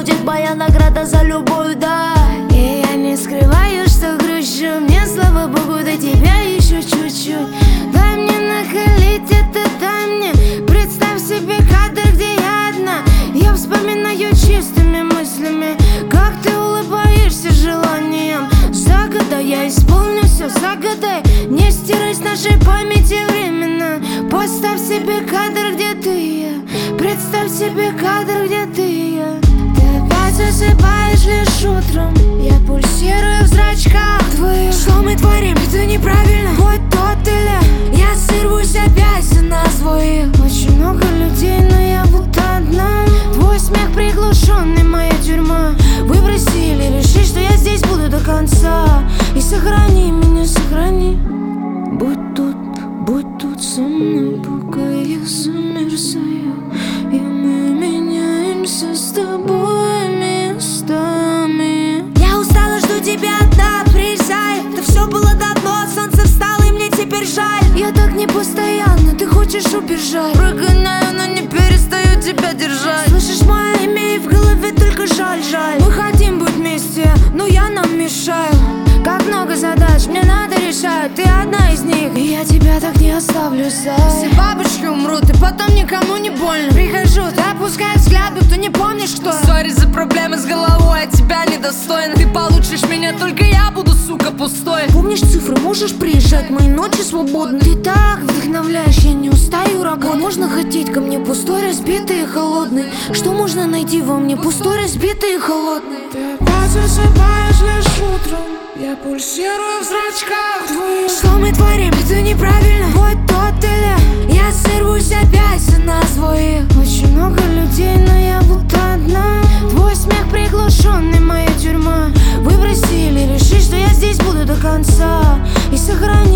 будет моя награда за любовь, да. И я не скрываю, что грущу. Мне, слава богу, до тебя еще чуть-чуть. Дай мне накалить это, дай мне. Представь себе кадр, где я одна. Я вспоминаю чистыми мыслями, как ты улыбаешься желанием. Загадай, я исполню все, загадай. Не стирай с нашей памяти временно. Поставь себе кадр, где ты и я. Представь себе кадр, где ты и я. Ты опять засыпаешь лишь утром. Я пульсирую в зрачках твоих. Что мы творим? Это неправильно. Вот тот или я сорвусь опять на своих. Очень много людей, но я вот одна. Твой смех приглушенный, моя тюрьма. Выброси или реши, что я здесь буду до конца. И сохрани меня, сохрани. Будь тут со мной, пока я замерзаю. И мы меняемся с тобой местами. Я устала, жду тебя одна, приезжай. Это все было давно, солнце встало и мне теперь жаль. Я так не постоянно, ты хочешь убежать. Прогоняю, но не перестаю тебя держать. Слышишь мое имя и в голове только жаль. Мы хотим быть вместе, но я нам мешаю. Как много задач мне надо решать, ты одна из них, и я тебя так не оставлю, Зай. Все бабушки умрут, и потом никому не больно. Прихожу, ты опускаешь взгляд, будто не помнишь, что. Сори за проблемы с головой, от тебя недостойна. Ты получишь меня, только я буду, сука, пустой. Помнишь цифры, можешь приезжать, мои ночи свободны. Ты так вдохновляешь, я не устаю работать. Как можно хотеть ко мне пустой, разбитый и холодный? Что можно найти во мне пустой, разбитый и холодный? Ты опять засыпаешь лишь утром. Я пульсирую в зрачках твоих. Что мы творим? Это неправильно. Вот тот или я сорвусь опять на своих. Очень много людей, но я вот одна. Твой смех приглушенный, моя тюрьма. Выброси или реши, что я здесь буду до конца. И сохрани